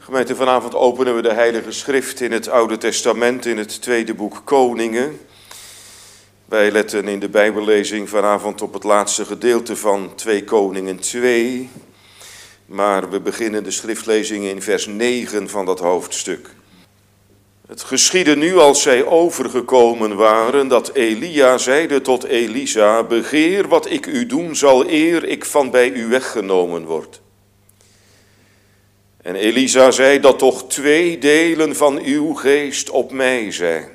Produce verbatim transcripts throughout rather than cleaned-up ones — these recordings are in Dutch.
Gemeente, vanavond openen we de Heilige Schrift in het Oude Testament, in het tweede boek Koningen. Wij letten in de Bijbellezing vanavond op het laatste gedeelte van twee Koningen twee. Maar we beginnen de schriftlezing in vers negen van dat hoofdstuk. Het geschiedde nu als zij overgekomen waren, dat Elia zeide tot Elisa: begeer wat ik u doen zal, eer ik van bij u weggenomen word. En Elisa zei dat toch twee delen van uw geest op mij zijn.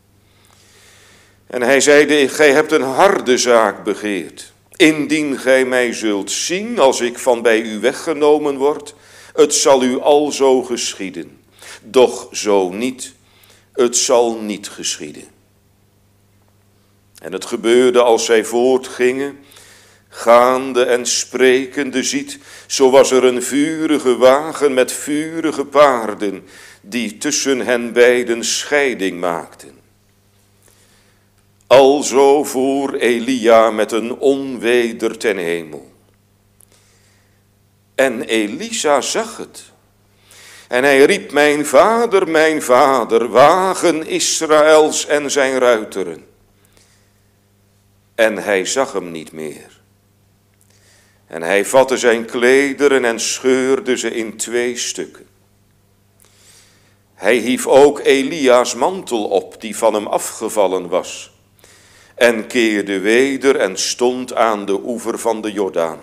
En hij zeide: gij hebt een harde zaak begeerd. Indien gij mij zult zien als ik van bij u weggenomen word, het zal u alzo geschieden. Doch zo niet, het zal niet geschieden. En het gebeurde als zij voortgingen, gaande en sprekende, ziet, zo was er een vurige wagen met vurige paarden, die tussen hen beiden scheiding maakten. Alzo voer Elia met een onweder ten hemel. En Elisa zag het. En hij riep: mijn vader, mijn vader, wagen Israëls en zijn ruiteren. En hij zag hem niet meer. En hij vatte zijn klederen en scheurde ze in twee stukken. Hij hief ook Elia's mantel op, die van hem afgevallen was, en keerde weder en stond aan de oever van de Jordaan.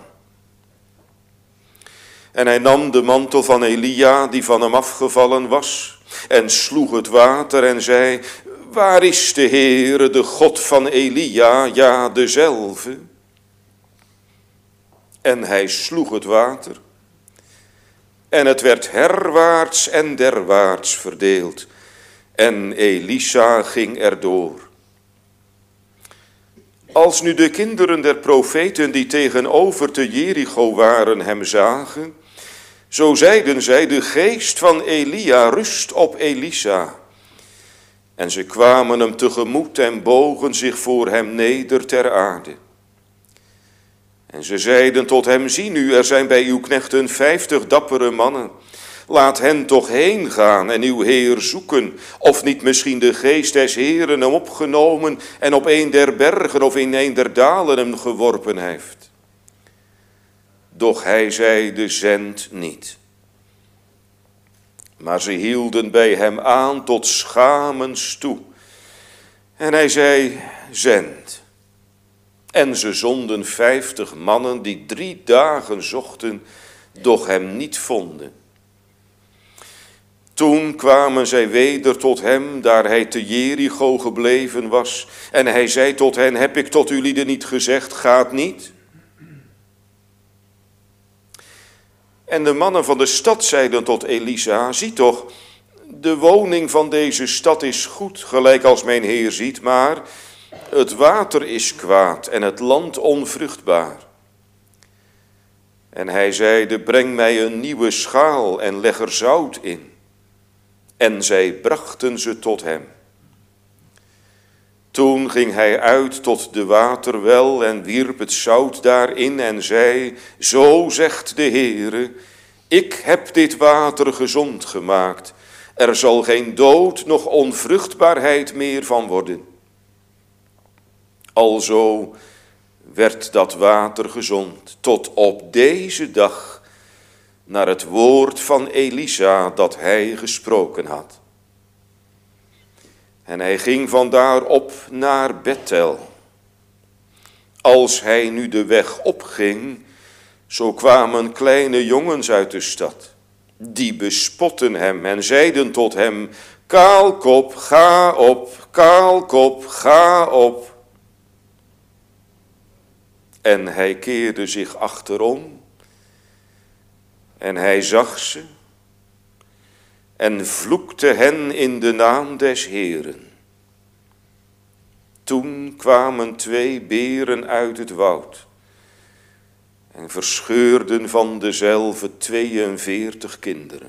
En hij nam de mantel van Elia, die van hem afgevallen was, en sloeg het water en zei: waar is de Heere, de God van Elia, ja, dezelfde? En hij sloeg het water, en het werd herwaarts en derwaarts verdeeld, en Elisa ging erdoor. Als nu de kinderen der profeten die tegenover te Jericho waren hem zagen, zo zeiden zij: de geest van Elia rust op Elisa. En ze kwamen hem tegemoet en bogen zich voor hem neder ter aarde. En ze zeiden tot hem: zie nu, er zijn bij uw knechten vijftig dappere mannen. Laat hen toch heen gaan en uw Heer zoeken, of niet misschien de geest des Heeren hem opgenomen en op een der bergen of in een der dalen hem geworpen heeft. Doch hij zeide: zend niet. Maar ze hielden bij hem aan tot schamens toe. En hij zei: zend. En ze zonden vijftig mannen die drie dagen zochten, doch hem niet vonden. Toen kwamen zij weder tot hem, daar hij te Jericho gebleven was. En hij zei tot hen: heb ik tot jullie niet gezegd, gaat niet? En de mannen van de stad zeiden tot Elisa: zie toch, de woning van deze stad is goed, gelijk als mijn Heer ziet, maar het water is kwaad en het land onvruchtbaar. En hij zeide: breng mij een nieuwe schaal en leg er zout in. En zij brachten ze tot hem. Toen ging hij uit tot de waterwel en wierp het zout daarin en zei: zo zegt de Heere, ik heb dit water gezond gemaakt. Er zal geen dood noch onvruchtbaarheid meer van worden. Alzo werd dat water gezond tot op deze dag, naar het woord van Elisa dat hij gesproken had. En hij ging vandaar op naar Bethel. Als hij nu de weg opging, zo kwamen kleine jongens uit de stad. Die bespotten hem en zeiden tot hem: kaalkop, ga op, kaalkop, ga op. En hij keerde zich achterom. En hij zag ze en vloekte hen in de naam des Heeren. Toen kwamen twee beren uit het woud en verscheurden van dezelve tweeënveertig kinderen.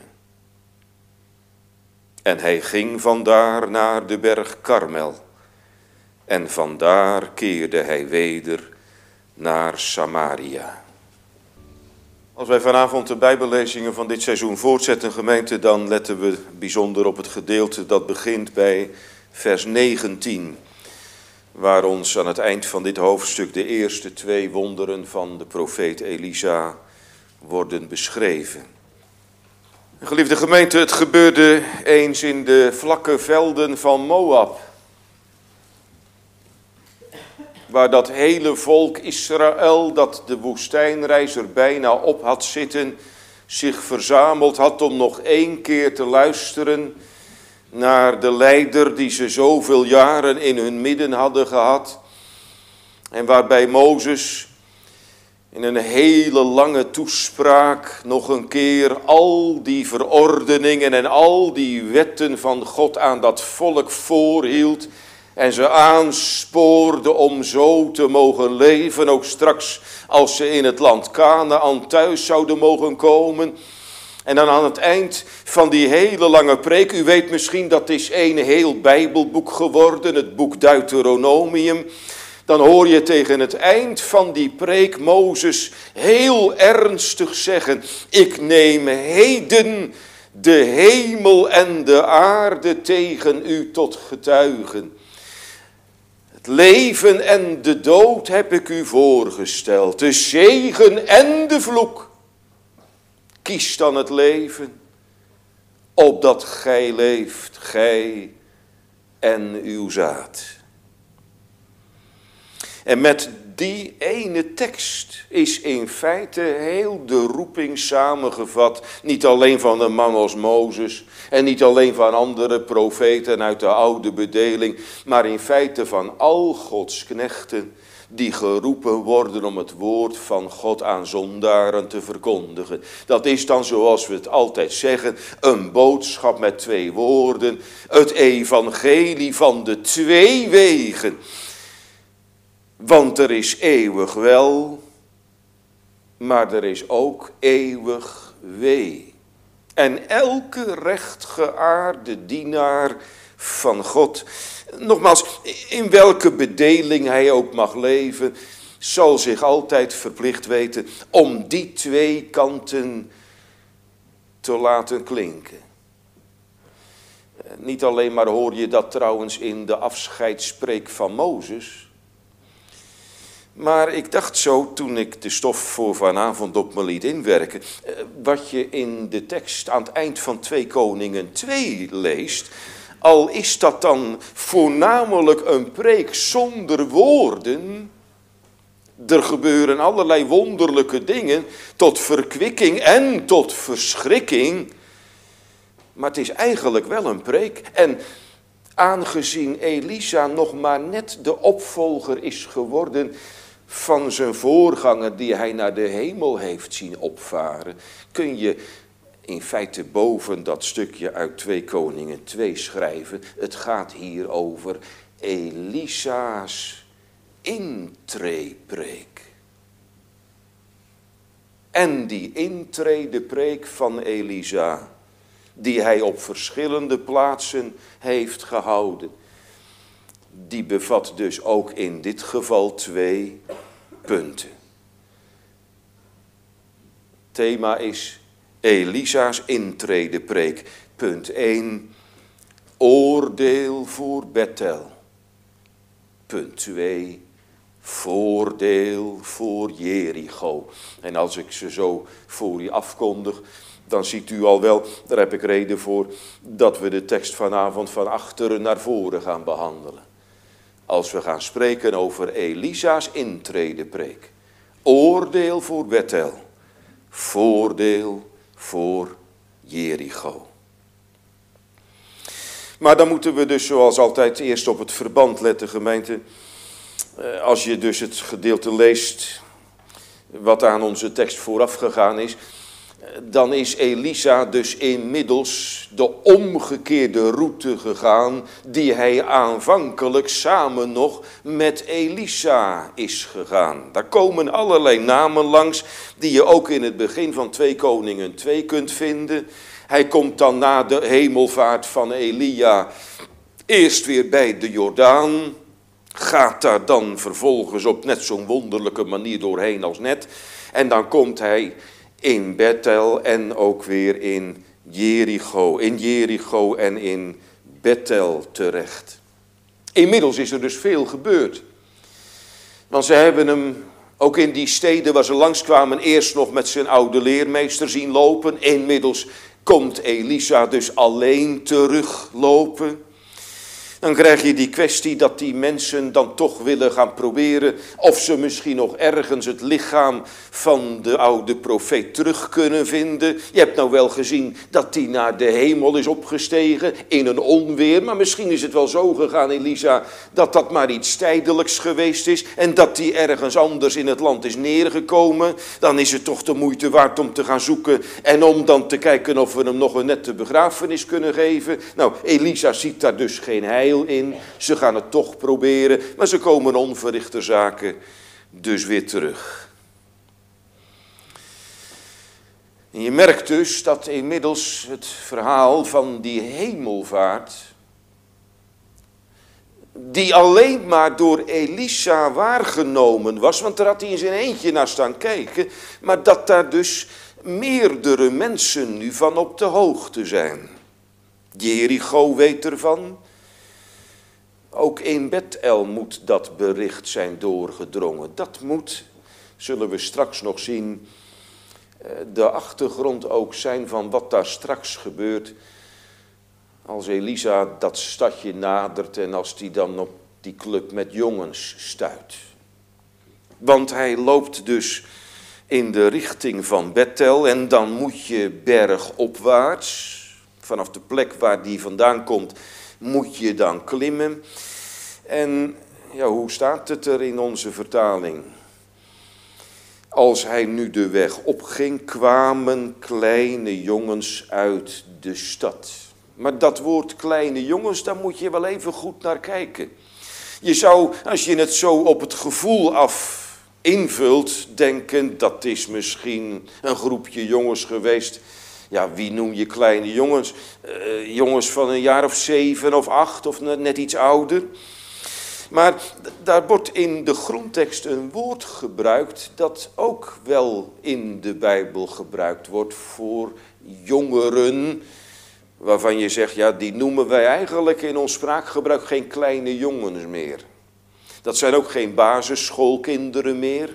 En hij ging vandaar naar de berg Karmel en vandaar keerde hij weder naar Samaria. Als wij vanavond de Bijbellezingen van dit seizoen voortzetten, gemeente, dan letten we bijzonder op het gedeelte dat begint bij vers negentien. Waar ons aan het eind van dit hoofdstuk de eerste twee wonderen van de profeet Elisa worden beschreven. Geliefde gemeente, het gebeurde eens in de vlakke velden van Moab. Waar dat hele volk Israël, dat de woestijnreis er bijna op had zitten, zich verzameld had om nog één keer te luisteren naar de leider die ze zoveel jaren in hun midden hadden gehad. En waarbij Mozes in een hele lange toespraak nog een keer al die verordeningen en al die wetten van God aan dat volk voorhield. En ze aanspoorde om zo te mogen leven, ook straks als ze in het land Kanaän thuis zouden mogen komen. En dan aan het eind van die hele lange preek, u weet misschien dat is één heel Bijbelboek geworden, het boek Deuteronomium. Dan hoor je tegen het eind van die preek Mozes heel ernstig zeggen: ik neem heden de hemel en de aarde tegen u tot getuigen. Het leven en de dood heb ik u voorgesteld, de zegen en de vloek. Kies dan het leven, opdat gij leeft, gij en uw zaad. En met die ene tekst is in feite heel de roeping samengevat. Niet alleen van een man als Mozes en niet alleen van andere profeten uit de oude bedeling, maar in feite van al Gods knechten die geroepen worden om het woord van God aan zondaren te verkondigen. Dat is dan, zoals we het altijd zeggen, een boodschap met twee woorden. Het evangelie van de twee wegen. Want er is eeuwig wel, maar er is ook eeuwig wee. En elke rechtgeaarde dienaar van God, nogmaals, in welke bedeling hij ook mag leven, zal zich altijd verplicht weten om die twee kanten te laten klinken. Niet alleen maar hoor je dat trouwens in de afscheidspreek van Mozes. Maar ik dacht zo, toen ik de stof voor vanavond op me liet inwerken, wat je in de tekst aan het eind van twee Koningen twee leest, al is dat dan voornamelijk een preek zonder woorden, er gebeuren allerlei wonderlijke dingen tot verkwikking en tot verschrikking, maar het is eigenlijk wel een preek. En aangezien Elisa nog maar net de opvolger is geworden van zijn voorganger die hij naar de hemel heeft zien opvaren, kun je in feite boven dat stukje uit twee Koningen twee schrijven. Het gaat hier over Elisa's intreepreek. En die intredepreek van Elisa, die hij op verschillende plaatsen heeft gehouden, die bevat dus ook in dit geval twee punten. Thema is Elisa's intredepreek. Punt één, oordeel voor Bethel. Punt twee, voordeel voor Jericho. En als ik ze zo voor u afkondig, dan ziet u al wel, daar heb ik reden voor, dat we de tekst vanavond van achteren naar voren gaan behandelen. Als we gaan spreken over Elisa's intredepreek. Oordeel voor Bethel. Voordeel voor Jericho. Maar dan moeten we dus zoals altijd eerst op het verband letten, gemeente. Als je dus het gedeelte leest wat aan onze tekst vooraf gegaan is, dan is Elisa dus inmiddels de omgekeerde route gegaan die hij aanvankelijk samen nog met Elisa is gegaan. Daar komen allerlei namen langs die je ook in het begin van twee Koningen twee kunt vinden. Hij komt dan na de hemelvaart van Elia eerst weer bij de Jordaan, gaat daar dan vervolgens op net zo'n wonderlijke manier doorheen als net. En dan komt hij in Bethel en ook weer in Jericho. In Jericho en in Bethel terecht. Inmiddels is er dus veel gebeurd. Want ze hebben hem ook in die steden waar ze langskwamen eerst nog met zijn oude leermeester zien lopen. Inmiddels komt Elisa dus alleen teruglopen. Dan krijg je die kwestie dat die mensen dan toch willen gaan proberen of ze misschien nog ergens het lichaam van de oude profeet terug kunnen vinden. Je hebt nou wel gezien dat die naar de hemel is opgestegen in een onweer. Maar misschien is het wel zo gegaan, Elisa, dat dat maar iets tijdelijks geweest is. En dat die ergens anders in het land is neergekomen. Dan is het toch de moeite waard om te gaan zoeken. En om dan te kijken of we hem nog een nette begrafenis kunnen geven. Nou, Elisa ziet daar dus geen heil in. Ze gaan het toch proberen, maar ze komen onverrichter zaken dus weer terug. En je merkt dus dat inmiddels het verhaal van die hemelvaart, die alleen maar door Elisa waargenomen was, want daar had hij in zijn eentje naar staan kijken, maar dat daar dus meerdere mensen nu van op de hoogte zijn. Jericho weet ervan. Ook in Bethel moet dat bericht zijn doorgedrongen. Dat moet, zullen we straks nog zien, de achtergrond ook zijn van wat daar straks gebeurt. Als Elisa dat stadje nadert en als die dan op die club met jongens stuit. Want hij loopt dus in de richting van Bethel en dan moet je bergopwaarts, vanaf de plek waar die vandaan komt, moet je dan klimmen. En ja, hoe staat het er in onze vertaling? Als hij nu de weg opging, kwamen kleine jongens uit de stad. Maar dat woord kleine jongens, daar moet je wel even goed naar kijken. Je zou, als je het zo op het gevoel af invult, denken dat is misschien een groepje jongens geweest. Ja, wie noem je kleine jongens? Uh, jongens van een jaar of zeven of acht of net, net iets ouder. Maar daar wordt in de grondtekst een woord gebruikt dat ook wel in de Bijbel gebruikt wordt voor jongeren. Waarvan je zegt, ja, die noemen wij eigenlijk in ons spraakgebruik geen kleine jongens meer. Dat zijn ook geen basisschoolkinderen meer.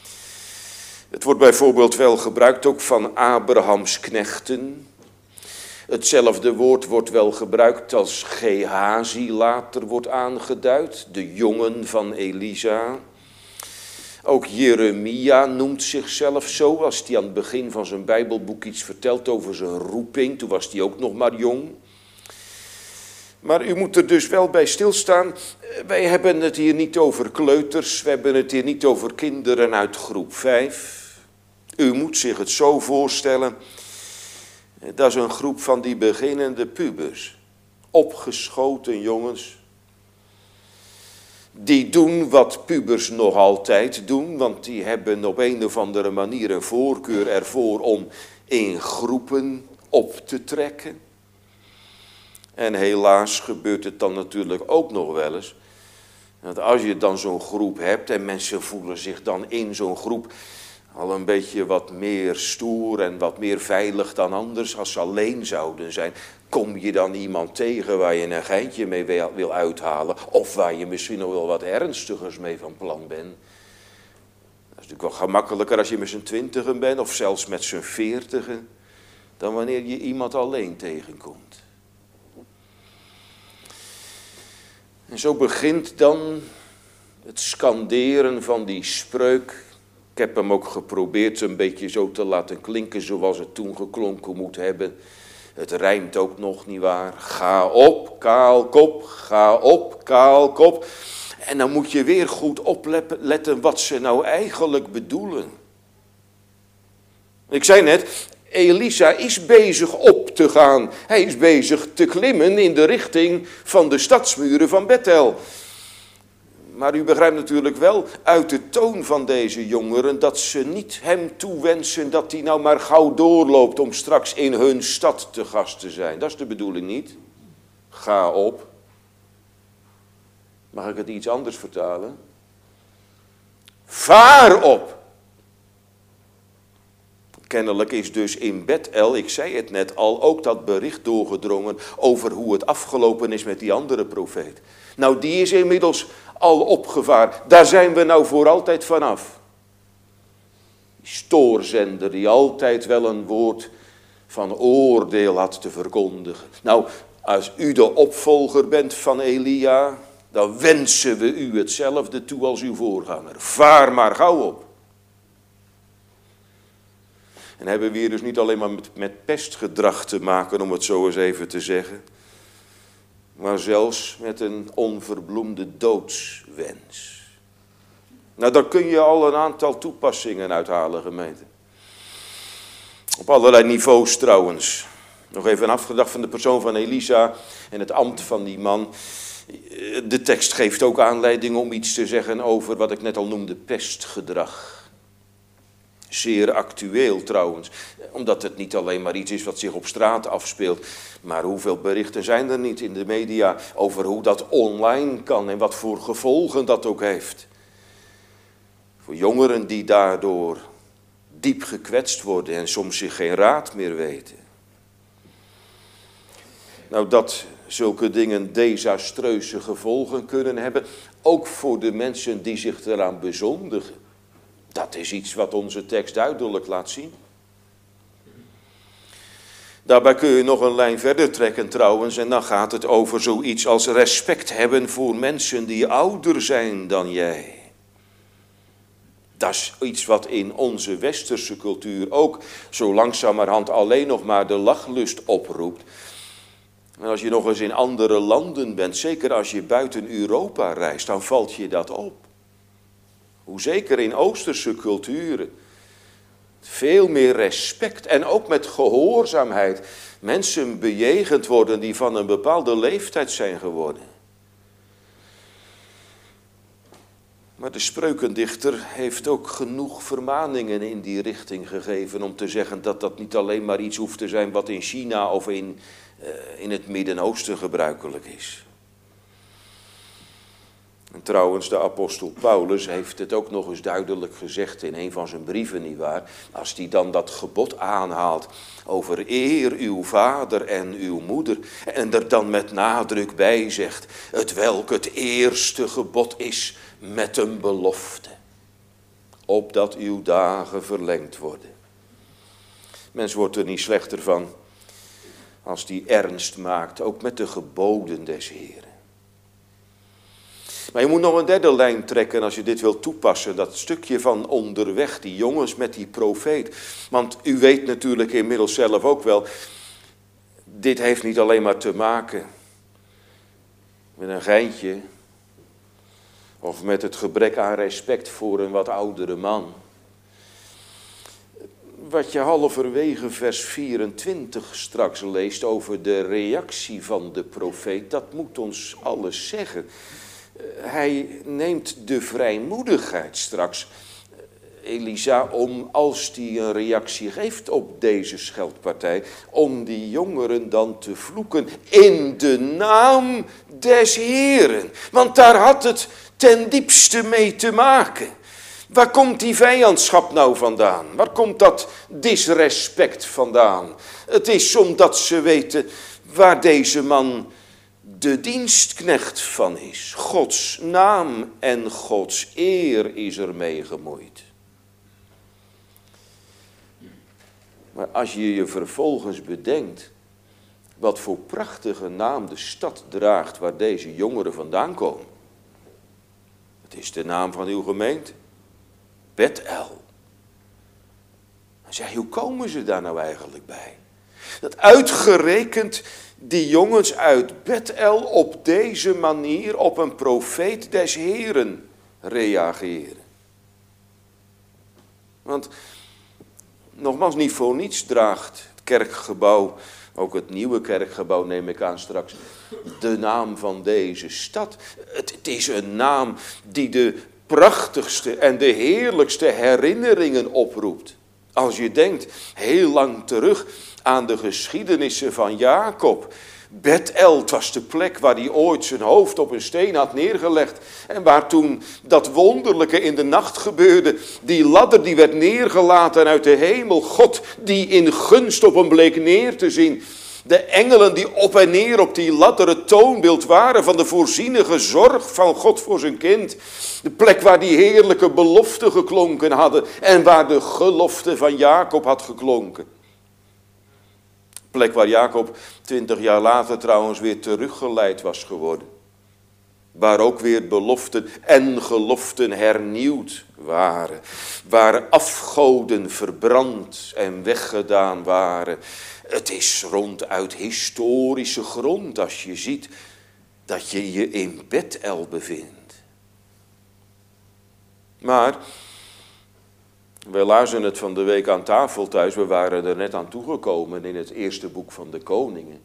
Het wordt bijvoorbeeld wel gebruikt ook van Abrahams knechten. Hetzelfde woord wordt wel gebruikt als Gehazi later wordt aangeduid, de jongen van Elisa. Ook Jeremia noemt zichzelf zo, als hij aan het begin van zijn Bijbelboek iets vertelt over zijn roeping. Toen was hij ook nog maar jong. Maar u moet er dus wel bij stilstaan, wij hebben het hier niet over kleuters, we hebben het hier niet over kinderen uit groep vijf. U moet zich het zo voorstellen, dat is een groep van die beginnende pubers, opgeschoten jongens. Die doen wat pubers nog altijd doen, want die hebben op een of andere manier een voorkeur ervoor om in groepen op te trekken. En helaas gebeurt het dan natuurlijk ook nog wel eens, dat als je dan zo'n groep hebt en mensen voelen zich dan in zo'n groep al een beetje wat meer stoer en wat meer veilig dan anders als ze alleen zouden zijn. Kom je dan iemand tegen waar je een geintje mee wil uithalen of waar je misschien nog wel wat ernstigers mee van plan bent. Dat is natuurlijk wel gemakkelijker als je met z'n twintigen bent of zelfs met z'n veertigen dan wanneer je iemand alleen tegenkomt. En zo begint dan het skanderen van die spreuk. Ik heb hem ook geprobeerd een beetje zo te laten klinken zoals het toen geklonken moet hebben. Het rijmt ook nog, nietwaar? Ga op, kaalkop, ga op, kaalkop. En dan moet je weer goed opletten wat ze nou eigenlijk bedoelen. Ik zei net, Elisa is bezig op te gaan. Hij is bezig te klimmen in de richting van de stadsmuren van Bethel. Maar u begrijpt natuurlijk wel uit de toon van deze jongeren dat ze niet hem toewensen dat hij nou maar gauw doorloopt om straks in hun stad te gast te zijn. Dat is de bedoeling niet. Ga op. Mag ik het iets anders vertalen? Vaar op. Kennelijk is dus in Bethel, ik zei het net al, ook dat bericht doorgedrongen over hoe het afgelopen is met die andere profeet. Nou, die is inmiddels al opgevaard. Daar zijn we nou voor altijd vanaf. Die stoorzender die altijd wel een woord van oordeel had te verkondigen. Nou, als u de opvolger bent van Elia, dan wensen we u hetzelfde toe als uw voorganger. Vaar maar gauw op. En hebben we hier dus niet alleen maar met, met pestgedrag te maken, om het zo eens even te zeggen, maar zelfs met een onverbloemde doodswens. Nou, daar kun je al een aantal toepassingen uithalen, gemeente. Op allerlei niveaus trouwens. Nog even afgedacht van de persoon van Elisa en het ambt van die man. De tekst geeft ook aanleiding om iets te zeggen over wat ik net al noemde, pestgedrag. Zeer actueel trouwens, omdat het niet alleen maar iets is wat zich op straat afspeelt, maar hoeveel berichten zijn er niet in de media over hoe dat online kan en wat voor gevolgen dat ook heeft. Voor jongeren die daardoor diep gekwetst worden en soms zich geen raad meer weten. Nou, dat zulke dingen desastreuze gevolgen kunnen hebben, ook voor de mensen die zich eraan bezondigen. Dat is iets wat onze tekst duidelijk laat zien. Daarbij kun je nog een lijn verder trekken trouwens, en dan gaat het over zoiets als respect hebben voor mensen die ouder zijn dan jij. Dat is iets wat in onze westerse cultuur ook zo langzamerhand alleen nog maar de lachlust oproept. En als je nog eens in andere landen bent, zeker als je buiten Europa reist, dan valt je dat op. Hoe zeker in Oosterse culturen veel meer respect en ook met gehoorzaamheid mensen bejegend worden die van een bepaalde leeftijd zijn geworden. Maar de spreukendichter heeft ook genoeg vermaningen in die richting gegeven om te zeggen dat dat niet alleen maar iets hoeft te zijn wat in China of in, uh, in het Midden-Oosten gebruikelijk is. En trouwens, de apostel Paulus heeft het ook nog eens duidelijk gezegd in een van zijn brieven, nietwaar? Als hij dan dat gebod aanhaalt over eer uw vader en uw moeder. En er dan met nadruk bij zegt, het welk het eerste gebod is met een belofte. Opdat uw dagen verlengd worden. Mens wordt er niet slechter van als die ernst maakt, ook met de geboden des Heeren. Maar je moet nog een derde lijn trekken als je dit wilt toepassen. Dat stukje van onderweg, die jongens met die profeet. Want u weet natuurlijk inmiddels zelf ook wel, dit heeft niet alleen maar te maken met een geintje. Of met het gebrek aan respect voor een wat oudere man. Wat je halverwege vers vierentwintig straks leest over de reactie van de profeet, dat moet ons alles zeggen. Hij neemt de vrijmoedigheid straks, Elisa, om als hij een reactie geeft op deze scheldpartij, om die jongeren dan te vloeken in de naam des Heeren. Want daar had het ten diepste mee te maken. Waar komt die vijandschap nou vandaan? Waar komt dat disrespect vandaan? Het is omdat ze weten waar deze man de dienstknecht van is. Gods naam en Gods eer is ermee gemoeid. Maar als je je vervolgens bedenkt wat voor prachtige naam de stad draagt waar deze jongeren vandaan komen. Het is de naam van uw gemeente. Bethel. Dan zeg je, hoe komen ze daar nou eigenlijk bij? Dat uitgerekend die jongens uit Bethel op deze manier op een profeet des Heeren reageren. Want, nogmaals, niet voor niets draagt het kerkgebouw, ook het nieuwe kerkgebouw neem ik aan straks, de naam van deze stad. Het, het is een naam die de prachtigste en de heerlijkste herinneringen oproept. Als je denkt, heel lang terug, aan de geschiedenissen van Jacob. Bethel was de plek waar hij ooit zijn hoofd op een steen had neergelegd. En waar toen dat wonderlijke in de nacht gebeurde. Die ladder die werd neergelaten uit de hemel. God die in gunst op hem bleek neer te zien. De engelen die op en neer op die ladder het toonbeeld waren van de voorzienige zorg van God voor zijn kind. De plek waar die heerlijke beloften geklonken hadden. En waar de gelofte van Jacob had geklonken. Plek waar Jacob twintig jaar later trouwens weer teruggeleid was geworden. Waar ook weer beloften en geloften hernieuwd waren. Waar afgoden verbrand en weggedaan waren. Het is ronduit historische grond als je ziet dat je je in Bethel bevindt. Maar wij lazen het van de week aan tafel thuis. We waren er net aan toegekomen in het eerste boek van de Koningen.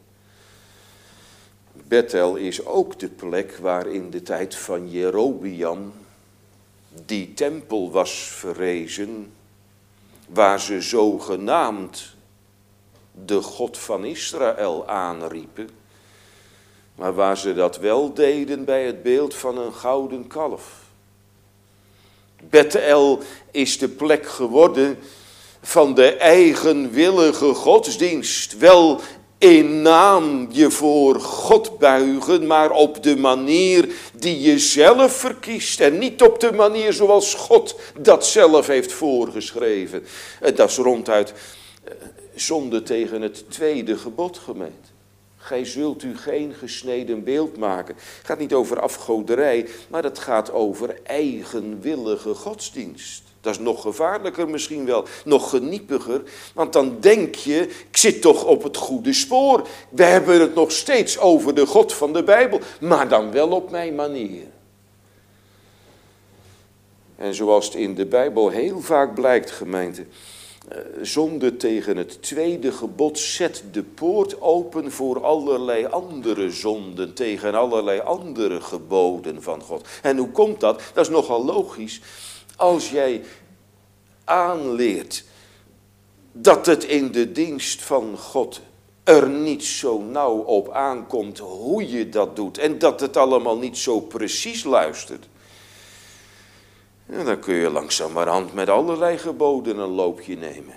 Bethel is ook de plek waar in de tijd van Jerobeam die tempel was verrezen. Waar ze zogenaamd de God van Israël aanriepen. Maar waar ze dat wel deden bij het beeld van een gouden kalf. Bethel is de plek geworden van de eigenwillige godsdienst. Wel in naam je voor God buigen, maar op de manier die je zelf verkiest. En niet op de manier zoals God dat zelf heeft voorgeschreven. Dat is ronduit zonde tegen het tweede gebod, gemeente. Gij zult u geen gesneden beeld maken. Het gaat niet over afgoderij, maar het gaat over eigenwillige godsdienst. Dat is nog gevaarlijker misschien wel, nog geniepiger. Want dan denk je, ik zit toch op het goede spoor. We hebben het nog steeds over de God van de Bijbel, maar dan wel op mijn manier. En zoals het in de Bijbel heel vaak blijkt, gemeente, zonde tegen het tweede gebod zet de poort open voor allerlei andere zonden, tegen allerlei andere geboden van God. En hoe komt dat? Dat is nogal logisch. Als jij aanleert dat het in de dienst van God er niet zo nauw op aankomt hoe je dat doet en dat het allemaal niet zo precies luistert. Ja, dan kun je langzamerhand met allerlei geboden een loopje nemen.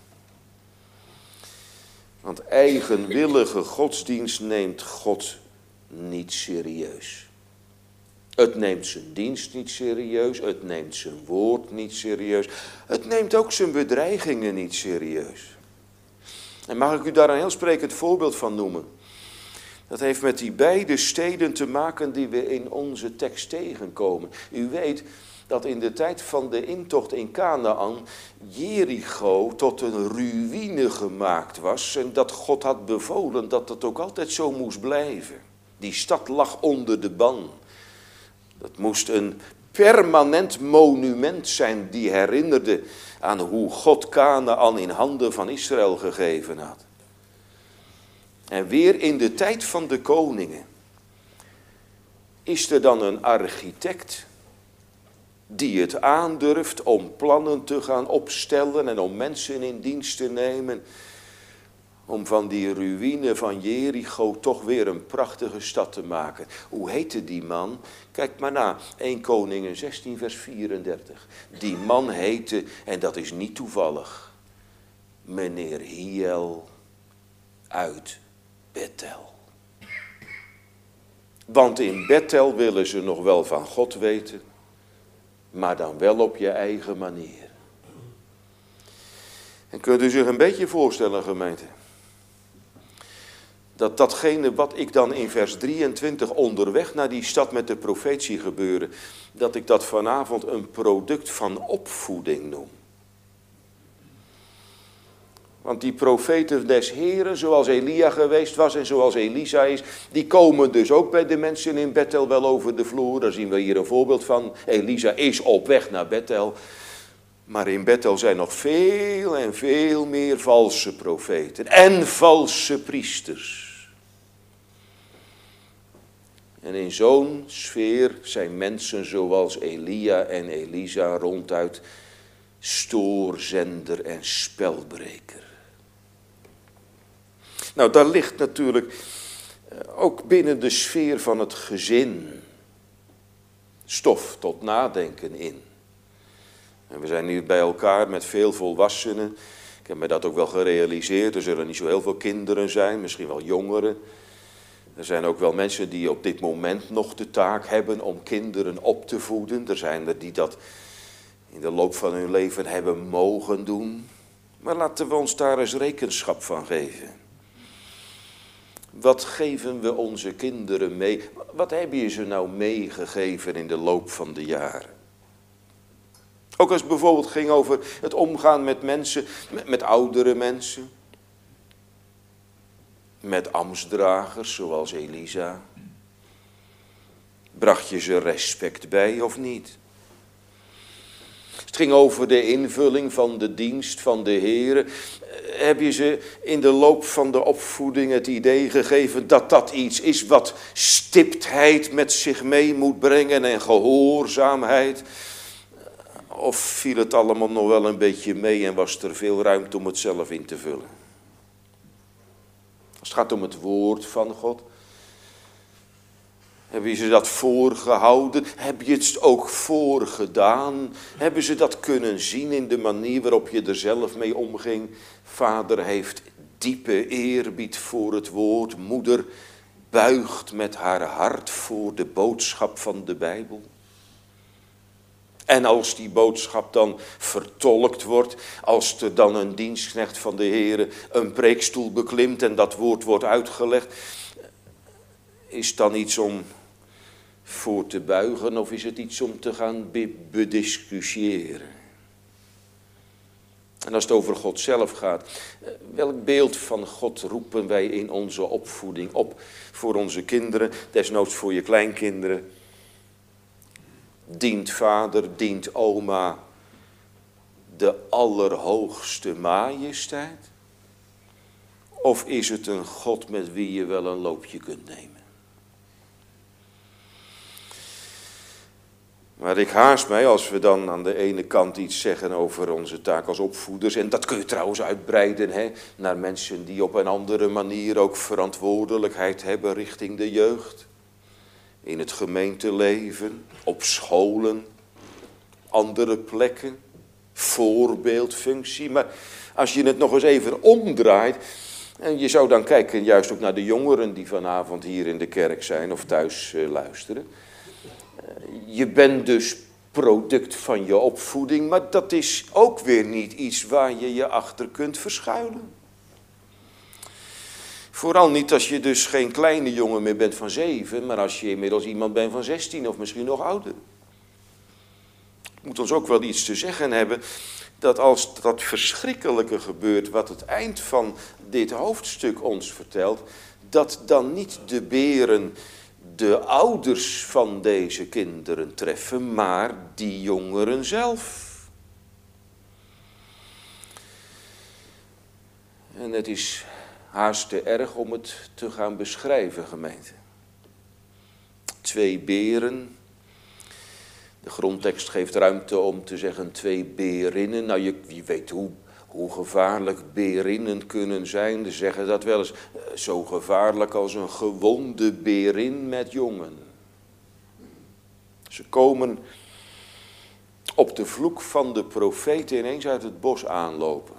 Want eigenwillige godsdienst neemt God niet serieus. Het neemt zijn dienst niet serieus, het neemt zijn woord niet serieus. Het neemt ook zijn bedreigingen niet serieus. En mag ik u daar een heel sprekend voorbeeld van noemen? Dat heeft met die beide steden te maken die we in onze tekst tegenkomen. U weet dat in de tijd van de intocht in Kanaan Jericho tot een ruïne gemaakt was. En dat God had bevolen dat het ook altijd zo moest blijven. Die stad lag onder de ban. Dat moest een permanent monument zijn die herinnerde aan hoe God Kanaan in handen van Israël gegeven had. En weer in de tijd van de koningen is er dan een architect die het aandurft om plannen te gaan opstellen en om mensen in dienst te nemen, om van die ruïne van Jericho toch weer een prachtige stad te maken. Hoe heette die man? Kijk maar na, Eerste Koningen zestien vers vierendertig. Die man heette, en dat is niet toevallig, meneer Hiel uit Bethel. Want in Bethel willen ze nog wel van God weten, maar dan wel op je eigen manier. En kunt u zich een beetje voorstellen, gemeente, dat datgene wat ik dan in vers drieëntwintig onderweg naar die stad met de profeet zie gebeuren, dat ik dat vanavond een product van opvoeding noem. Want die profeten des Heren, zoals Elia geweest was en zoals Elisa is, die komen dus ook bij de mensen in Bethel wel over de vloer. Daar zien we hier een voorbeeld van. Elisa is op weg naar Bethel. Maar in Bethel zijn nog veel en veel meer valse profeten en valse priesters. En in zo'n sfeer zijn mensen zoals Elia en Elisa ronduit stoorzender en spelbreker. Nou, daar ligt natuurlijk ook binnen de sfeer van het gezin stof tot nadenken in. En we zijn nu bij elkaar met veel volwassenen. Ik heb me dat ook wel gerealiseerd. Er zullen niet zo heel veel kinderen zijn, misschien wel jongeren. Er zijn ook wel mensen die op dit moment nog de taak hebben om kinderen op te voeden. Er zijn er die dat in de loop van hun leven hebben mogen doen. Maar laten we ons daar eens rekenschap van geven. Wat geven we onze kinderen mee? Wat heb je ze nou meegegeven in de loop van de jaren? Ook als het bijvoorbeeld ging over het omgaan met mensen, met, met oudere mensen. Met ambtsdragers zoals Elisa. Bracht je ze respect bij of niet? Het ging over de invulling van de dienst van de Heere. Heb je ze in de loop van de opvoeding het idee gegeven dat dat iets is wat stiptheid met zich mee moet brengen en gehoorzaamheid? Of viel het allemaal nog wel een beetje mee en was er veel ruimte om het zelf in te vullen? Als het gaat om het woord van God. Hebben ze dat voorgehouden? Heb je het ook voorgedaan? Hebben ze dat kunnen zien in de manier waarop je er zelf mee omging? Vader heeft diepe eerbied voor het woord. Moeder buigt met haar hart voor de boodschap van de Bijbel. En als die boodschap dan vertolkt wordt, als er dan een dienstknecht van de Heere een preekstoel beklimt en dat woord wordt uitgelegd, is dan iets om voor te buigen of is het iets om te gaan be- bediscussiëren? En als het over God zelf gaat, welk beeld van God roepen wij in onze opvoeding op voor onze kinderen, desnoods voor je kleinkinderen? Dient vader, dient oma de allerhoogste majesteit? Of is het een God met wie je wel een loopje kunt nemen? Maar ik haast mij als we dan aan de ene kant iets zeggen over onze taak als opvoeders. En dat kun je trouwens uitbreiden hè, naar mensen die op een andere manier ook verantwoordelijkheid hebben richting de jeugd. In het gemeenteleven, op scholen, andere plekken, voorbeeldfunctie. Maar als je het nog eens even omdraait, en je zou dan kijken juist ook naar de jongeren die vanavond hier in de kerk zijn of thuis uh, luisteren. Je bent dus product van je opvoeding, maar dat is ook weer niet iets waar je je achter kunt verschuilen. Vooral niet als je dus geen kleine jongen meer bent van zeven, maar als je inmiddels iemand bent van zestien of misschien nog ouder. Het moet ons ook wel iets te zeggen hebben dat als dat verschrikkelijke gebeurt wat het eind van dit hoofdstuk ons vertelt, dat dan niet de beren de ouders van deze kinderen treffen, maar die jongeren zelf. En het is haast te erg om het te gaan beschrijven, gemeente. Twee beren. De grondtekst geeft ruimte om te zeggen twee berinnen. Nou, je, je weet hoe, hoe gevaarlijk berinnen kunnen zijn. Ze zeggen dat wel eens. Zo gevaarlijk als een gewonde berin met jongen. Ze komen op de vloek van de profeet ineens uit het bos aanlopen.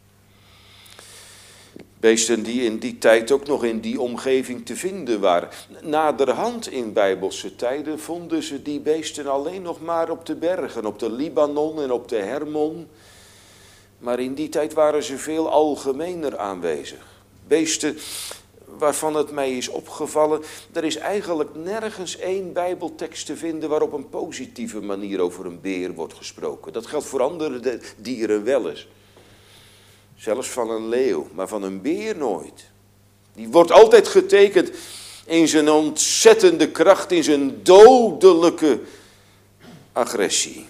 Beesten die in die tijd ook nog in die omgeving te vinden waren. Naderhand in bijbelse tijden vonden ze die beesten alleen nog maar op de bergen, op de Libanon en op de Hermon. Maar in die tijd waren ze veel algemener aanwezig. Beesten waarvan het mij is opgevallen, er is eigenlijk nergens één bijbeltekst te vinden waarop een positieve manier over een beer wordt gesproken. Dat geldt voor andere dieren wel eens. Zelfs van een leeuw, maar van een beer nooit. Die wordt altijd getekend in zijn ontzettende kracht, in zijn dodelijke agressie.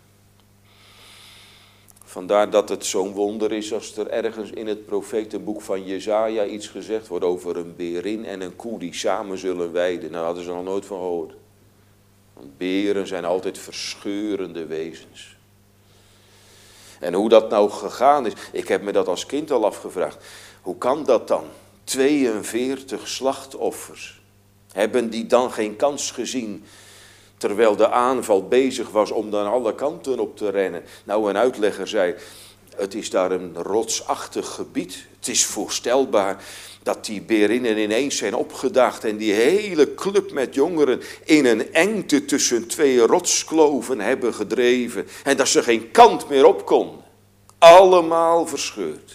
Vandaar dat het zo'n wonder is als er ergens in het profetenboek van Jesaja iets gezegd wordt over een berin en een koe die samen zullen weiden. Nou, daar hadden ze nog nooit van gehoord. Want beren zijn altijd verscheurende wezens. En hoe dat nou gegaan is, ik heb me dat als kind al afgevraagd. Hoe kan dat dan? tweeënveertig slachtoffers. Hebben die dan geen kans gezien, terwijl de aanval bezig was om dan alle kanten op te rennen? Nou, een uitlegger zei, het is daar een rotsachtig gebied. Het is voorstelbaar dat die berinnen ineens zijn opgedaagd en die hele club met jongeren in een engte tussen twee rotskloven hebben gedreven. En dat ze geen kant meer op konden. Allemaal verscheurd.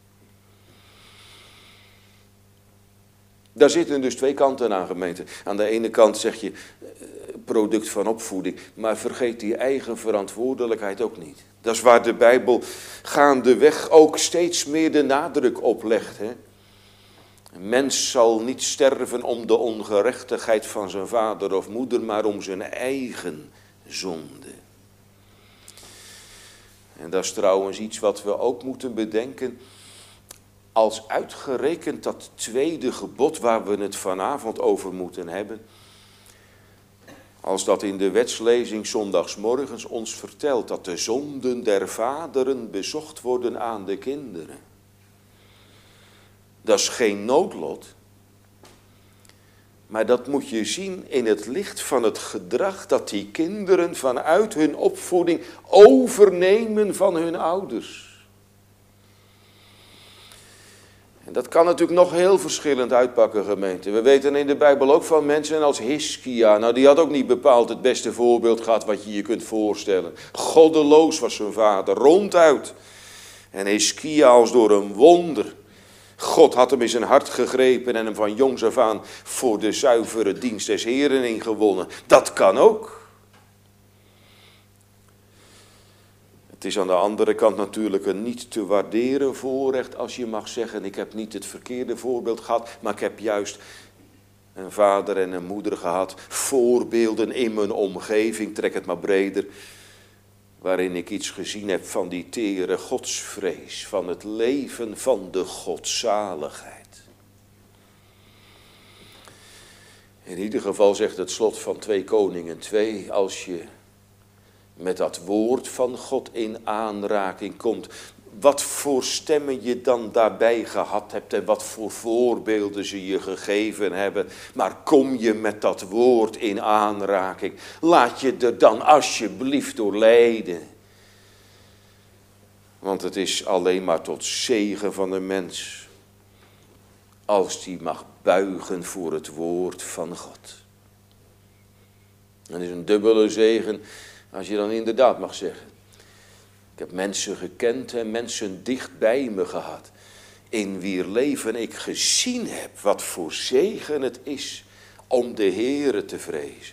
Daar zitten dus twee kanten aan, gemeente. Aan de ene kant zeg je, product van opvoeding, maar vergeet die eigen verantwoordelijkheid ook niet. Dat is waar de Bijbel gaandeweg ook steeds meer de nadruk op legt. Hè? Een mens zal niet sterven om de ongerechtigheid van zijn vader of moeder, maar om zijn eigen zonde. En dat is trouwens iets wat we ook moeten bedenken, als uitgerekend dat tweede gebod waar we het vanavond over moeten hebben, als dat in de wetslezing zondagsmorgens ons vertelt dat de zonden der vaderen bezocht worden aan de kinderen. Dat is geen noodlot, maar dat moet je zien in het licht van het gedrag dat die kinderen vanuit hun opvoeding overnemen van hun ouders. En dat kan natuurlijk nog heel verschillend uitpakken, gemeente. We weten in de Bijbel ook van mensen als Hiskia. Nou, die had ook niet bepaald het beste voorbeeld gehad wat je je kunt voorstellen. Goddeloos was zijn vader, ronduit. En Hiskia als door een wonder. God had hem in zijn hart gegrepen en hem van jongs af aan voor de zuivere dienst des Heren ingewonnen. Dat kan ook. Het is aan de andere kant natuurlijk een niet te waarderen voorrecht als je mag zeggen, ik heb niet het verkeerde voorbeeld gehad, maar ik heb juist een vader en een moeder gehad, voorbeelden in mijn omgeving, trek het maar breder, waarin ik iets gezien heb van die tere godsvrees, van het leven van de godzaligheid. In ieder geval zegt het slot van twee Koningen twee, als je met dat woord van God in aanraking komt, wat voor stemmen je dan daarbij gehad hebt en wat voor voorbeelden ze je gegeven hebben. Maar kom je met dat woord in aanraking, laat je er dan alsjeblieft door leiden. Want het is alleen maar tot zegen van een mens, als die mag buigen voor het woord van God. Dat is een dubbele zegen, als je dan inderdaad mag zeggen. Ik heb mensen gekend en mensen dicht bij me gehad, in wier leven ik gezien heb wat voor zegen het is om de Heere te vrezen.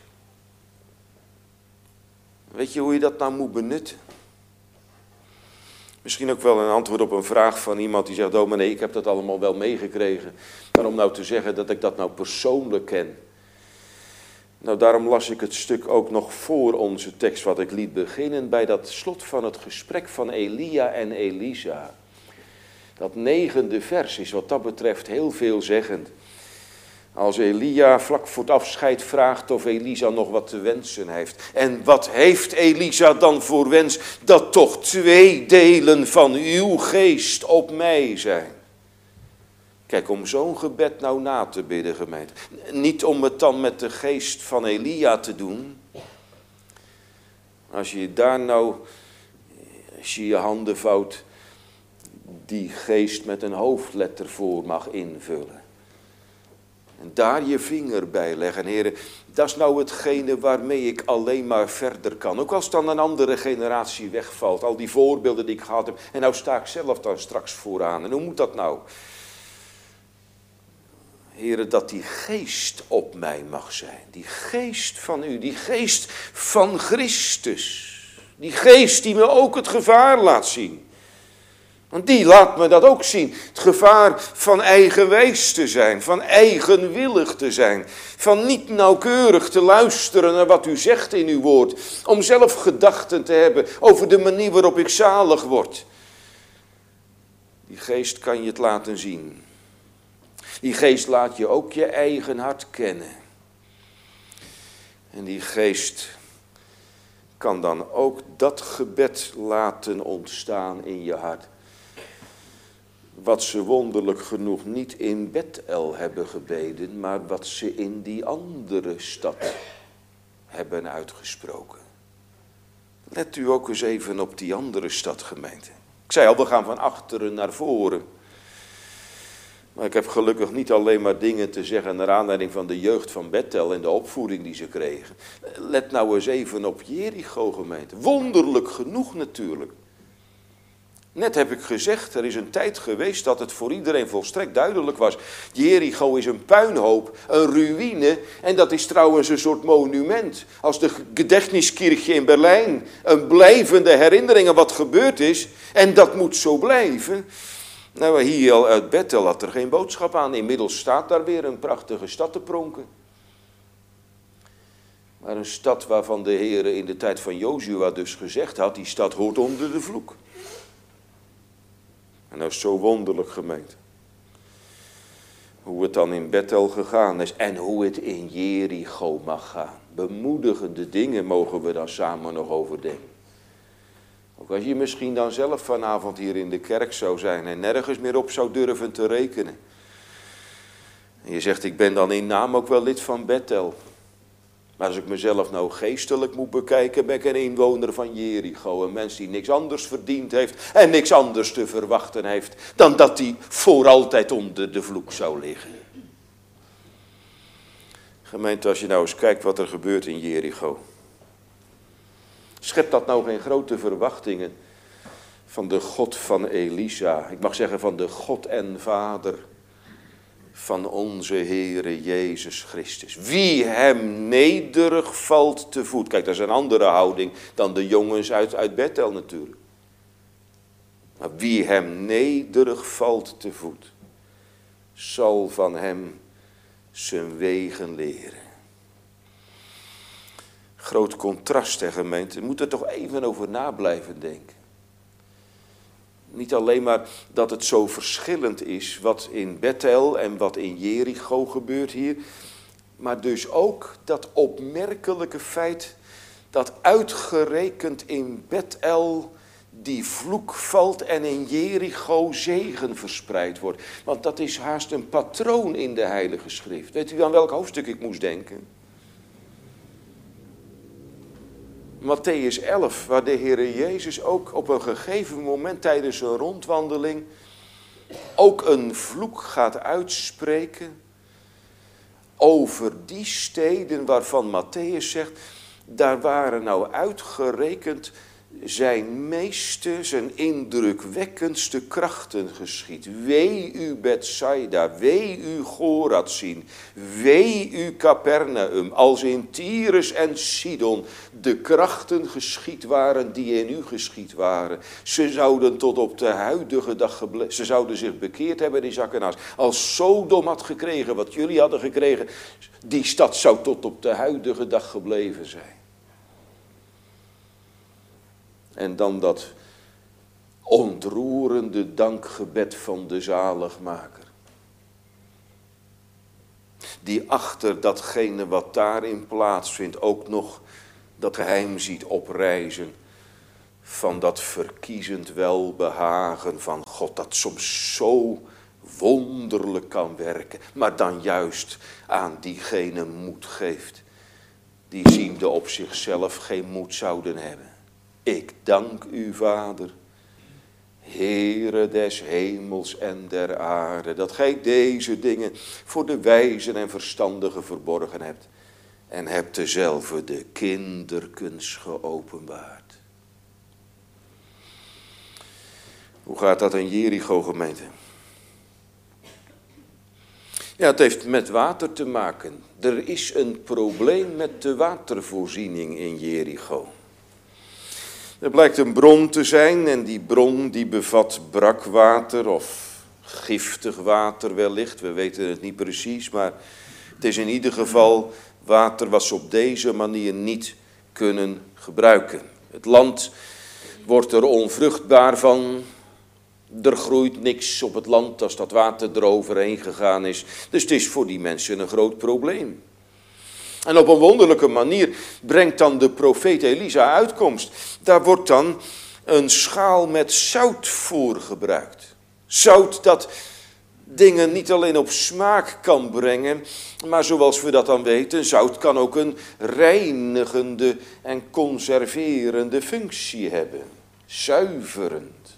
Weet je hoe je dat nou moet benutten? Misschien ook wel een antwoord op een vraag van iemand die zegt, dominee, ik heb dat allemaal wel meegekregen. Maar om nou te zeggen dat ik dat nou persoonlijk ken. Nou, daarom las ik het stuk ook nog voor onze tekst wat ik liet beginnen bij dat slot van het gesprek van Elia en Elisa. Dat negende vers is wat dat betreft heel veelzeggend. Als Elia vlak voor het afscheid vraagt of Elisa nog wat te wensen heeft. En wat heeft Elisa dan voor wens? Dat toch twee delen van uw geest op mij zijn. Kijk, om zo'n gebed nou na te bidden, gemeente. Niet om het dan met de geest van Elia te doen. Als je daar nou, als je je handen vouwt, die geest met een hoofdletter voor mag invullen. En daar je vinger bij leggen. Heren, dat is nou hetgene waarmee ik alleen maar verder kan. Ook als dan een andere generatie wegvalt. Al die voorbeelden die ik gehad heb. En nou sta ik zelf dan straks vooraan. En hoe moet dat nou? Heren, dat die geest op mij mag zijn. Die geest van u, die geest van Christus. Die geest die me ook het gevaar laat zien. Want die laat me dat ook zien. Het gevaar van eigenwijs te zijn, van eigenwillig te zijn. Van niet nauwkeurig te luisteren naar wat u zegt in uw woord. Om zelf gedachten te hebben over de manier waarop ik zalig word. Die geest kan je het laten zien. Die geest laat je ook je eigen hart kennen. En die geest kan dan ook dat gebed laten ontstaan in je hart. wat ze wonderlijk genoeg niet in Bethel hebben gebeden, maar wat ze in die andere stad hebben uitgesproken. Let u ook eens even op die andere stad, gemeente. Ik zei al, we gaan van achteren naar voren. Maar ik heb gelukkig niet alleen maar dingen te zeggen naar aanleiding van de jeugd van Bethel en de opvoeding die ze kregen. Let nou eens even op Jericho, gemeente. Wonderlijk genoeg natuurlijk. Net heb ik gezegd, er is een tijd geweest dat het voor iedereen volstrekt duidelijk was. Jericho is een puinhoop, een ruïne en dat is trouwens een soort monument. Als de Gedächtniskirche in Berlijn, een blijvende herinnering aan wat gebeurd is. En dat moet zo blijven. Nou, hier al uit Bethel had er geen boodschap aan. Inmiddels staat daar weer een prachtige stad te pronken. Maar een stad waarvan de Heer in de tijd van Jozua dus gezegd had, die stad hoort onder de vloek. En dat is zo wonderlijk, gemeente. Hoe het dan in Bethel gegaan is en hoe het in Jericho mag gaan. Bemoedigende dingen mogen we dan samen nog overdenken. Ook als je misschien dan zelf vanavond hier in de kerk zou zijn en nergens meer op zou durven te rekenen. En je zegt, ik ben dan in naam ook wel lid van Bethel. Maar als ik mezelf nou geestelijk moet bekijken, ben ik een inwoner van Jericho. Een mens die niks anders verdiend heeft en niks anders te verwachten heeft dan dat hij voor altijd onder de vloek zou liggen. Gemeente, als je nou eens kijkt wat er gebeurt in Jericho. Schept dat nou geen grote verwachtingen van de God van Elisa? Ik mag zeggen van de God en Vader van onze Heere Jezus Christus. Wie hem nederig valt te voet. Kijk, dat is een andere houding dan de jongens uit, uit Bethel natuurlijk. Maar wie hem nederig valt te voet, zal van hem zijn wegen leren. Groot contrast, hè, gemeente. We moeten er toch even over na blijven denken. Niet alleen maar dat het zo verschillend is wat in Bethel en wat in Jericho gebeurt hier. Maar dus ook dat opmerkelijke feit dat uitgerekend in Bethel die vloek valt en in Jericho zegen verspreid wordt. Want dat is haast een patroon in de Heilige Schrift. Weet u aan welk hoofdstuk ik moest denken? Mattheüs elf, waar de Heer Jezus ook op een gegeven moment tijdens een rondwandeling ook een vloek gaat uitspreken over die steden waarvan Mattheüs zegt, daar waren nou uitgerekend zijn meeste, zijn indrukwekkendste krachten geschied. Wee u Bethsaida, wee u Chorazin, wee u Capernaum, als in Tyrus en Sidon de krachten geschied waren die in u geschied waren. Ze zouden tot op de huidige dag geble- ze zouden zich bekeerd hebben, die zakkenaars. Als Sodom had gekregen wat jullie hadden gekregen, die stad zou tot op de huidige dag gebleven zijn. En dan dat ontroerende dankgebed van de zaligmaker. Die achter datgene wat daarin plaatsvindt ook nog dat geheim ziet oprijzen van dat verkiezend welbehagen van God. Dat soms zo wonderlijk kan werken, maar dan juist aan diegene moed geeft. Die ziende op zichzelf geen moed zouden hebben. Ik dank u, Vader, Heere des hemels en der aarde, dat gij deze dingen voor de wijzen en verstandigen verborgen hebt en hebt dezelfde de kinderkens geopenbaard. Hoe gaat dat in Jericho, gemeente? Ja, het heeft met water te maken. Er is een probleem met de watervoorziening in Jericho. Er blijkt een bron te zijn en die bron die bevat brakwater of giftig water wellicht. We weten het niet precies, maar het is in ieder geval water wat ze op deze manier niet kunnen gebruiken. Het land wordt er onvruchtbaar van. Er groeit niks op het land als dat water eroverheen gegaan is. Dus het is voor die mensen een groot probleem. En op een wonderlijke manier brengt dan de profeet Elisa uitkomst. Daar wordt dan een schaal met zout voor gebruikt. Zout dat dingen niet alleen op smaak kan brengen, maar zoals we dat dan weten, zout kan ook een reinigende en conserverende functie hebben. Zuiverend.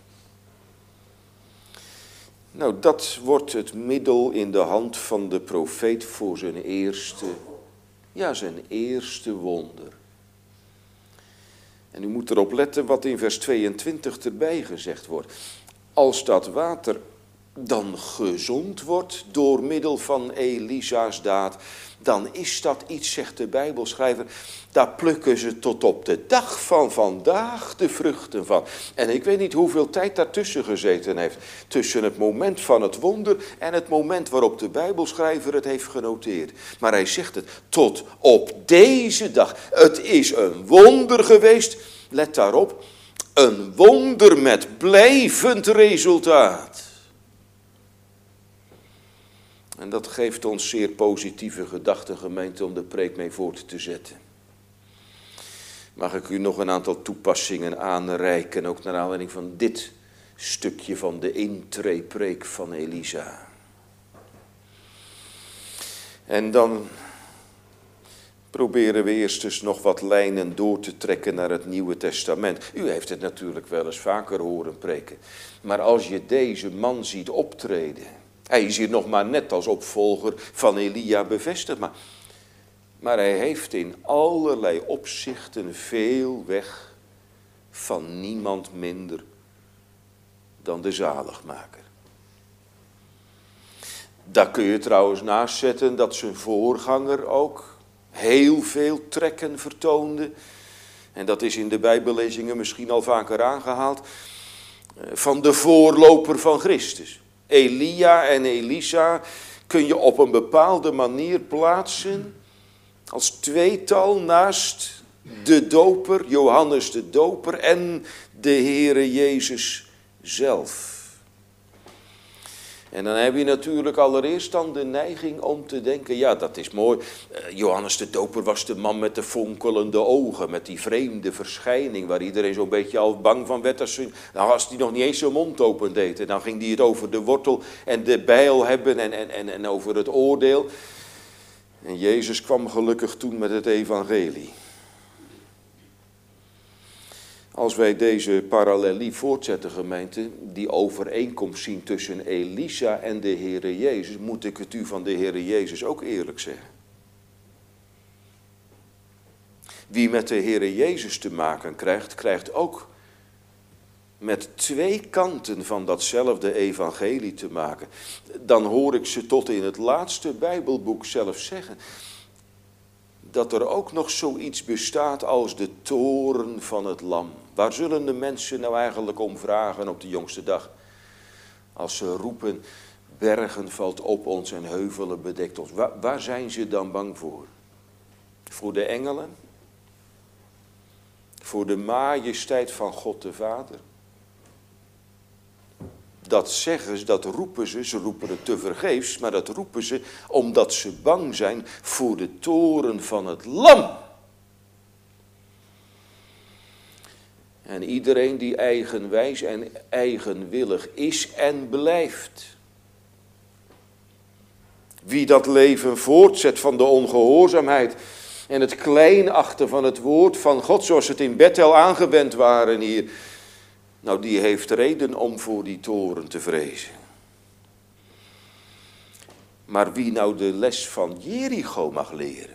Nou, dat wordt het middel in de hand van de profeet voor zijn eerste, ja, zijn eerste wonder. En u moet erop letten wat in vers tweeëntwintig erbij gezegd wordt. Als dat water dan gezond wordt door middel van Elisa's daad, dan is dat iets, zegt de Bijbelschrijver, daar plukken ze tot op de dag van vandaag de vruchten van. En ik weet niet hoeveel tijd daartussen gezeten heeft, tussen het moment van het wonder en het moment waarop de Bijbelschrijver het heeft genoteerd. Maar hij zegt het, tot op deze dag. Het is een wonder geweest, let daarop, een wonder met blijvend resultaat. En dat geeft ons zeer positieve gedachten, gemeente, om de preek mee voort te zetten. Mag ik u nog een aantal toepassingen aanreiken, ook naar aanleiding van dit stukje van de intreepreek van Elisa. En dan proberen we eerst eens nog wat lijnen door te trekken naar het Nieuwe Testament. U heeft het natuurlijk wel eens vaker horen preken. Maar als je deze man ziet optreden, hij is hier nog maar net als opvolger van Elia bevestigd, maar, maar hij heeft in allerlei opzichten veel weg van niemand minder dan de zaligmaker. Daar kun je trouwens naast zetten dat zijn voorganger ook heel veel trekken vertoonde. En dat is in de Bijbellezingen misschien al vaker aangehaald. Van de voorloper van Christus. Elia en Elisa kun je op een bepaalde manier plaatsen als tweetal naast de doper, Johannes de doper en de Heere Jezus zelf. En dan heb je natuurlijk allereerst dan de neiging om te denken, ja, dat is mooi. Johannes de doper was de man met de fonkelende ogen, met die vreemde verschijning waar iedereen zo'n beetje al bang van werd. Als, nou, als hij nog niet eens zijn mond open deed, en dan ging hij het over de wortel en de bijl hebben en, en, en, en over het oordeel. En Jezus kwam gelukkig toen met het evangelie. Als wij deze parallelie voortzetten, gemeente, die overeenkomst zien tussen Elisa en de Heere Jezus, moet ik het u van de Heere Jezus ook eerlijk zeggen. Wie met de Heere Jezus te maken krijgt, krijgt ook met twee kanten van datzelfde evangelie te maken. Dan hoor ik ze tot in het laatste Bijbelboek zelf zeggen dat er ook nog zoiets bestaat als de toren van het lam. Waar zullen de mensen nou eigenlijk om vragen op de jongste dag? Als ze roepen, bergen valt op ons en heuvelen bedekt ons. Waar, waar zijn ze dan bang voor? Voor de engelen? Voor de majesteit van God de Vader? Dat zeggen ze, dat roepen ze, ze roepen het tevergeefs, maar dat roepen ze omdat ze bang zijn voor de toren van het lam. En iedereen die eigenwijs en eigenwillig is en blijft. Wie dat leven voortzet van de ongehoorzaamheid en het kleinachten van het woord van God, zoals het in Bethel aangewend waren hier, nou, die heeft reden om voor die toren te vrezen. Maar wie nou de les van Jericho mag leren.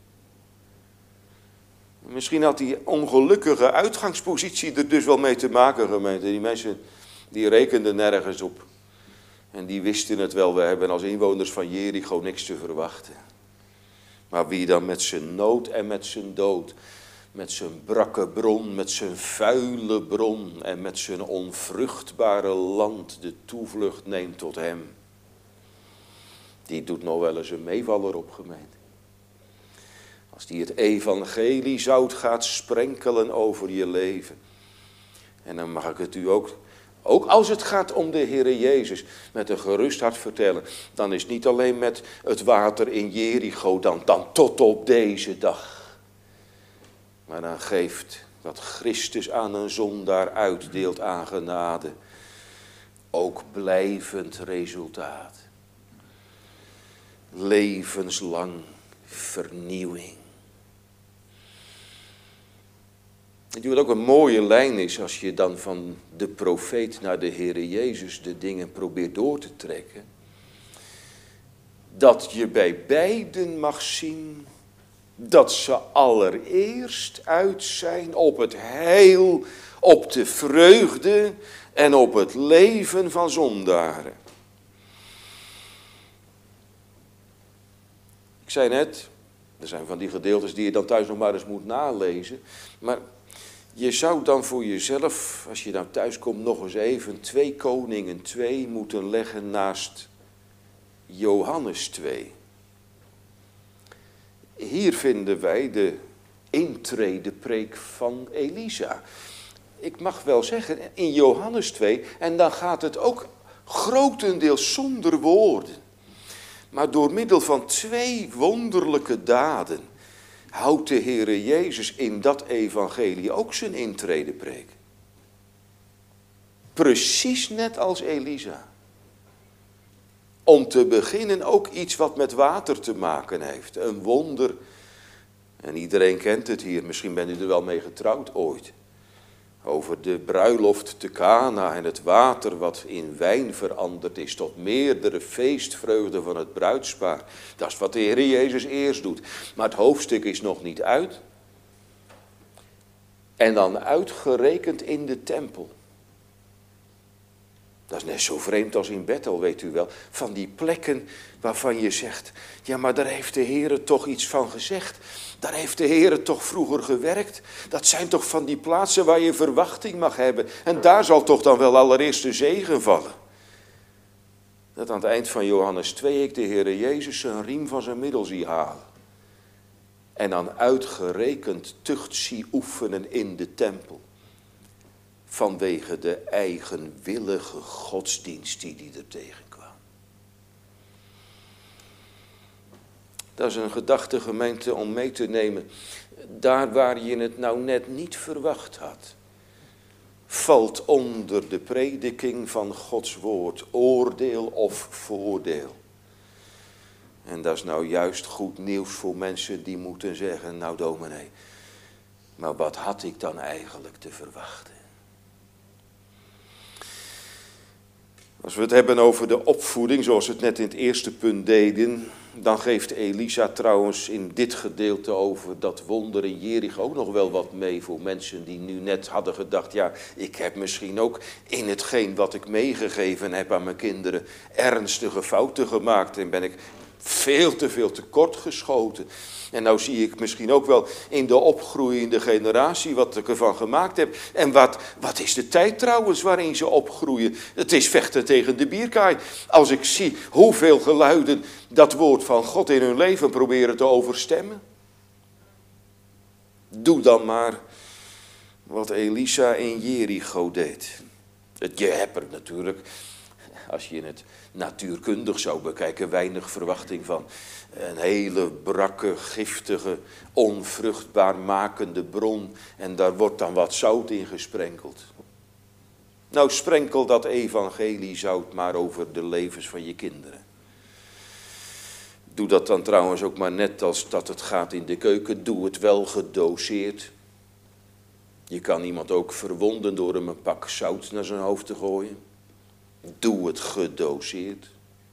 Misschien had die ongelukkige uitgangspositie er dus wel mee te maken, gemeente. Die mensen, die rekenden nergens op. En die wisten het wel, we hebben als inwoners van Jericho niks te verwachten. Maar wie dan met zijn nood en met zijn dood, met zijn brakke bron, met zijn vuile bron en met zijn onvruchtbare land de toevlucht neemt tot hem, die doet nog wel eens een meevaller op, gemeente. Als die het evangelie zout gaat sprenkelen over je leven. En dan mag ik het u ook, ook als het gaat om de Heere Jezus, met een gerust hart vertellen. Dan is niet alleen met het water in Jericho, dan, dan tot op deze dag. Maar dan geeft dat Christus aan een zondaar uitdeelt aan genade. ook blijvend resultaat. Levenslang vernieuwing. Weet je wat ook een mooie lijn is als je dan van de profeet naar de Heere Jezus de dingen probeert door te trekken? Dat je bij beiden mag zien dat ze allereerst uit zijn op het heil, op de vreugde en op het leven van zondaren. Ik zei net, er zijn van die gedeeltes die je dan thuis nog maar eens moet nalezen, maar je zou dan voor jezelf, als je nou thuis komt, nog eens even twee Koningen twee moeten leggen naast Johannes twee. Hier vinden wij de intredepreek van Elisa. Ik mag wel zeggen, in Johannes twee, en dan gaat het ook grotendeels zonder woorden. Maar door middel van twee wonderlijke daden houdt de Heere Jezus in dat evangelie ook zijn intredepreek. Precies net als Elisa. Om te beginnen ook iets wat met water te maken heeft. Een wonder. En iedereen kent het hier. Misschien bent u er wel mee getrouwd ooit. Over de bruiloft te Kana en het water wat in wijn veranderd is tot meerdere feestvreugde van het bruidspaar. Dat is wat de Heer Jezus eerst doet. Maar het hoofdstuk is nog niet uit. En dan uitgerekend in de tempel. Dat is net zo vreemd als in Bethel, weet u wel. Van die plekken waarvan je zegt, ja, maar daar heeft de Heer toch iets van gezegd. Daar heeft de Heer toch vroeger gewerkt. Dat zijn toch van die plaatsen waar je verwachting mag hebben. En daar zal toch dan wel allereerst de zegen vallen. Dat aan het eind van Johannes twee ik de Heer Jezus zijn riem van zijn middel zie halen. En dan uitgerekend tucht zie oefenen in de tempel. Vanwege de eigenwillige godsdienst die hij er tegenkwam. Dat is een gedachte, gemeente, om mee te nemen. Daar waar je het nou net niet verwacht had, valt onder de prediking van Gods woord oordeel of voordeel. En dat is nou juist goed nieuws voor mensen die moeten zeggen, nou dominee, maar wat had ik dan eigenlijk te verwachten? Als we het hebben over de opvoeding, zoals we het net in het eerste punt deden, dan geeft Elisa trouwens in dit gedeelte over dat wonder in Jericho ook nog wel wat mee voor mensen die nu net hadden gedacht, ja, ik heb misschien ook in hetgeen wat ik meegegeven heb aan mijn kinderen ernstige fouten gemaakt en ben ik veel te veel tekort geschoten. En nou zie ik misschien ook wel in de opgroeiende generatie wat ik ervan gemaakt heb. En wat, wat is de tijd trouwens waarin ze opgroeien? Het is vechten tegen de bierkaai. Als ik zie hoeveel geluiden dat woord van God in hun leven proberen te overstemmen. Doe dan maar wat Elisa in Jericho deed. Je hebt er natuurlijk, als je het natuurkundig zou bekijken, weinig verwachting van. Een hele brakke, giftige, onvruchtbaar makende bron. En daar wordt dan wat zout in gesprenkeld. Nou, sprenkel dat evangelie zout maar over de levens van je kinderen. Doe dat dan trouwens ook maar net als dat het gaat in de keuken. Doe het wel gedoseerd. Je kan iemand ook verwonden door hem een pak zout naar zijn hoofd te gooien. Doe het gedoseerd.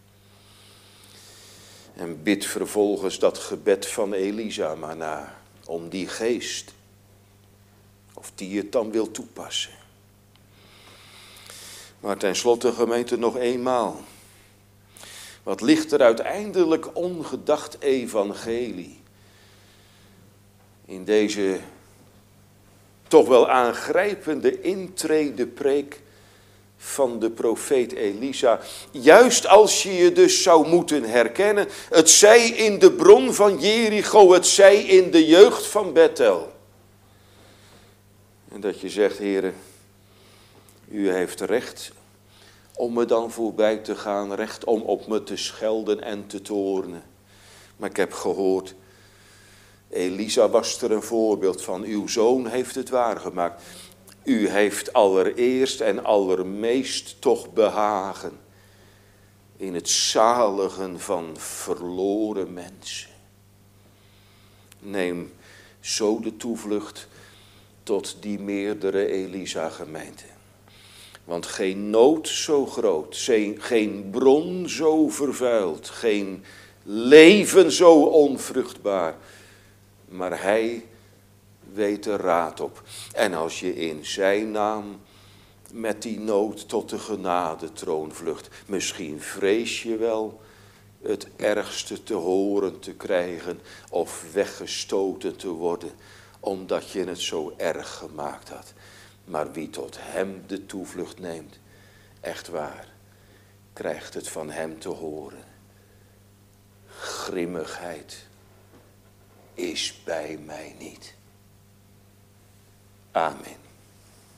En bid vervolgens dat gebed van Elisa maar na. Om die geest. Of die het dan wil toepassen. Maar tenslotte, gemeente, nog eenmaal. Wat ligt er uiteindelijk ongedacht evangelie? In deze toch wel aangrijpende intredepreek van de profeet Elisa. Juist als je je dus zou moeten herkennen. Het zij in de bron van Jericho, het zij in de jeugd van Bethel. En dat je zegt, Heere, u heeft recht om me dan voorbij te gaan. Recht om op me te schelden en te toornen. Maar ik heb gehoord, Elisa was er een voorbeeld van. Uw zoon heeft het waargemaakt. U heeft allereerst en allermeest toch behagen in het zaligen van verloren mensen. Neem zo de toevlucht tot die meerdere Elisa-gemeenten. Want geen nood zo groot, geen bron zo vervuild, geen leven zo onvruchtbaar, maar hij weet er raad op. En als je in zijn naam met die nood tot de genadetroon vlucht, misschien vrees je wel het ergste te horen te krijgen of weggestoten te worden, omdat je het zo erg gemaakt had. Maar wie tot hem de toevlucht neemt, echt waar, krijgt het van hem te horen. Grimmigheid is bij mij niet. Amen.